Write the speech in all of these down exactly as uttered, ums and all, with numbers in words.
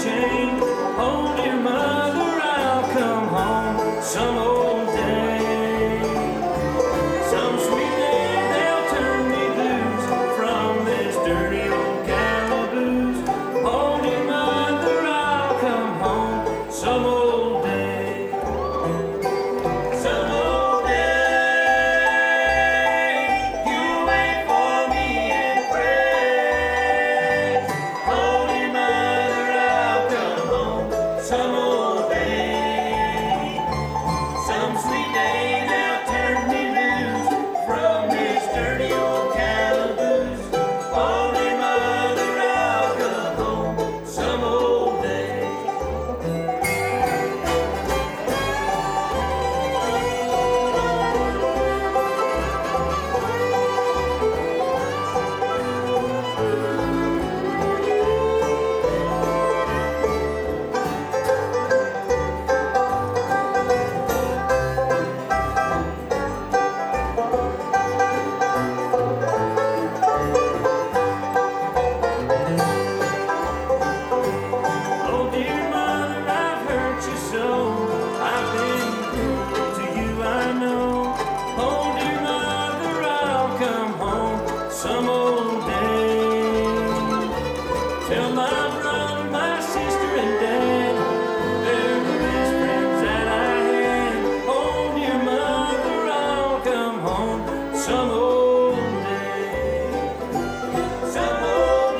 chain. Oh, dear mother, I'll come home some old day. Some sweet day they'll turn me loose from this dirty old calaboose. Oh, dear mother, I'll come home some old day. Some old day, you wait for me and pray. Oh, dear mother, I'll come home some old day. Some sweet day they'll turn me loose from this dirty old calaboose. Oh, dear mother, I'll come home some old day. Oh, dear mother, I've hurt you so. I've been cruel to you, I know. Oh, dear mother, I'll come home some old day. Tell my brother, my sister, and dad they're the best friends that I had. Oh, dear mother, I'll come home some old day. Some old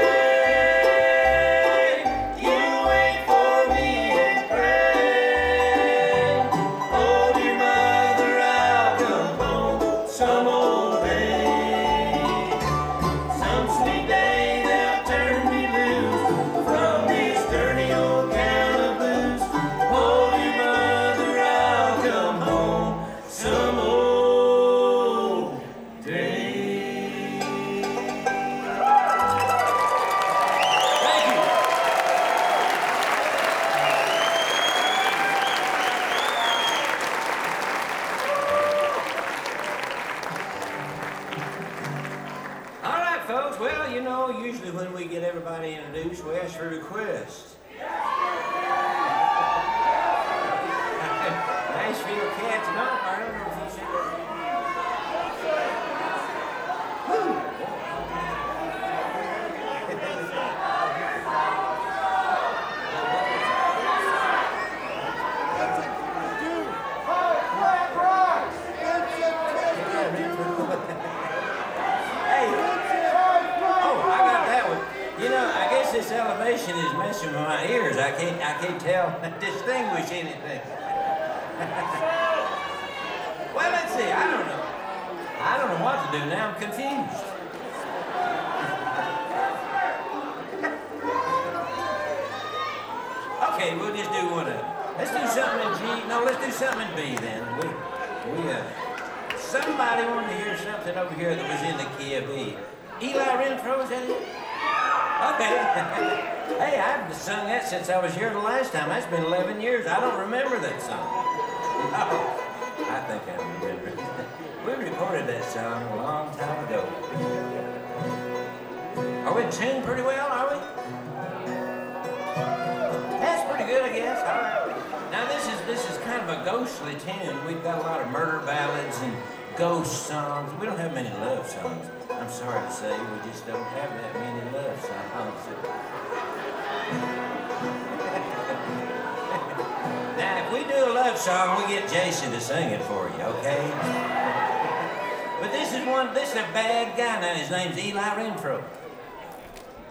day, you wait for me and pray. Oh, dear mother, I'll come home some old day. Some sweet day they'll turn me loose from this dirty old calaboose. Oh, dear mother, I'll come home some old day. Thank you. All right, folks. Well, you know, usually when we get everybody introduced, we ask for requests. Nashville Cats, no, I don't know if you said that. Hey, oh, I got that one. You know, I guess this elevation is messing with my ears. I can't, I can't tell, distinguish anything. Well, let's see. I don't know. I don't know what to do now. I'm confused. Okay, we'll just do one of them. Let's do something in G. No, let's do something in B then. We, we, uh, somebody wanted to hear something over here that was in the key of B. Eli Renfro, is that it? Okay. Hey, I've sung that since I was here the last time. That's been eleven years. I don't remember that song. Oh, I think I remember it. We recorded that song a long time ago. Are we tuned pretty well, are we? That's pretty good, I guess. All right. Now this is this is kind of a ghostly tune. We've got a lot of murder ballads and ghost songs. We don't have many love songs. I'm sorry to say, we just don't have that many love songs. Now, if we do a love song, we get Jason to sing it for you, okay? But this is one. This is a bad guy now. His name's Eli Renfro.